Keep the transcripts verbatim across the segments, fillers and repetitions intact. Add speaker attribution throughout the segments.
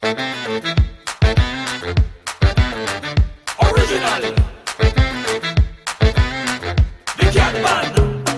Speaker 1: Original. The Catman.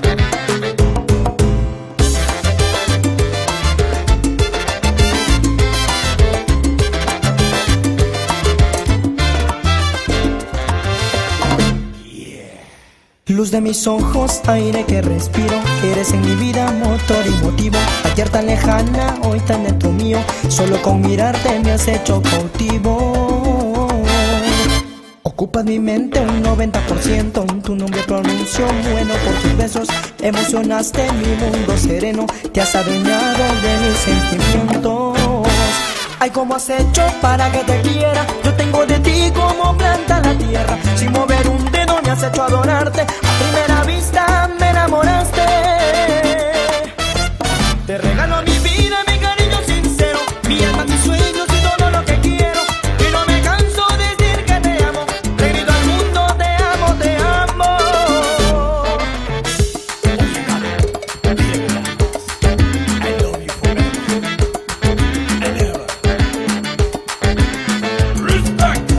Speaker 2: Luz de mis ojos, aire que respiro, eres en mi vida motor y motivo. Ayer tan lejana, hoy tan dentro mío, solo con mirarte me has hecho cautivo. Ocupas mi mente un noventa por ciento, tu nombre pronuncio bueno por tus besos. Emocionaste mi mundo sereno, te has adueñado de mis sentimientos. Ay, ¿cómo has hecho para que te quiera? Yo tengo de ti como planta la tierra. Sin mover un dedo me has hecho adorarte. A primera vista me enamoraste. Te regalo mi vida, mi cariño sincero, mi alma, mis sueños y todo lo que quiero. Y no me canso de decir que te amo. Le grito al mundo, te amo, te amo.
Speaker 1: I love you forever and ever. Respect.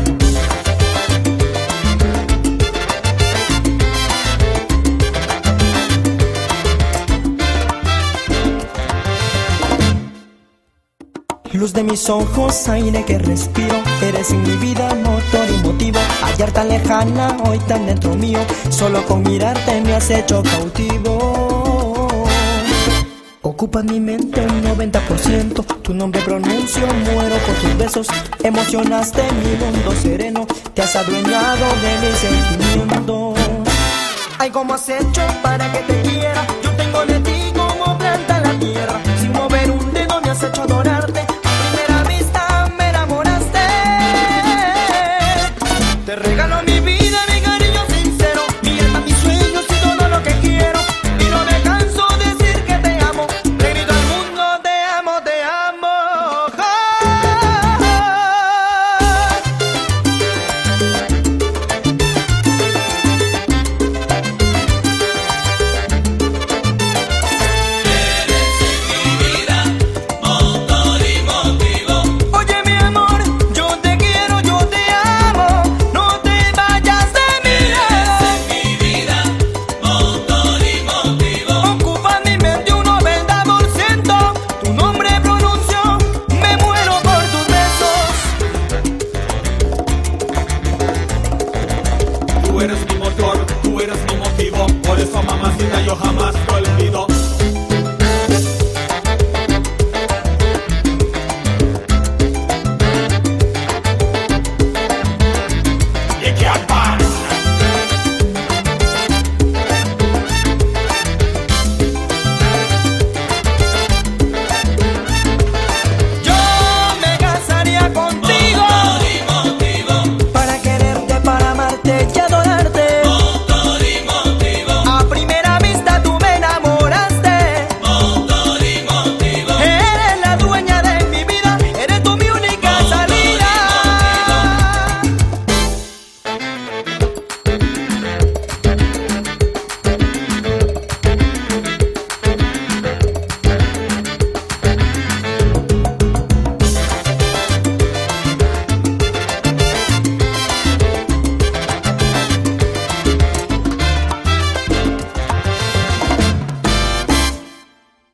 Speaker 2: Luz de mis ojos, aire que respiro, eres en mi vida motor y motivo. Ayer tan lejana, hoy tan dentro mío, solo con mirarte me has hecho cautivo. Ocupas mi mente un noventa por ciento, tu nombre pronuncio, muero por tus besos. Emocionaste mi mundo sereno, te has adueñado de mis sentimientos. Ay, ¿cómo has hecho para que te quiera? Yo tengo de ti como planta la tierra. Sin mover un dedo me has hecho adorarte.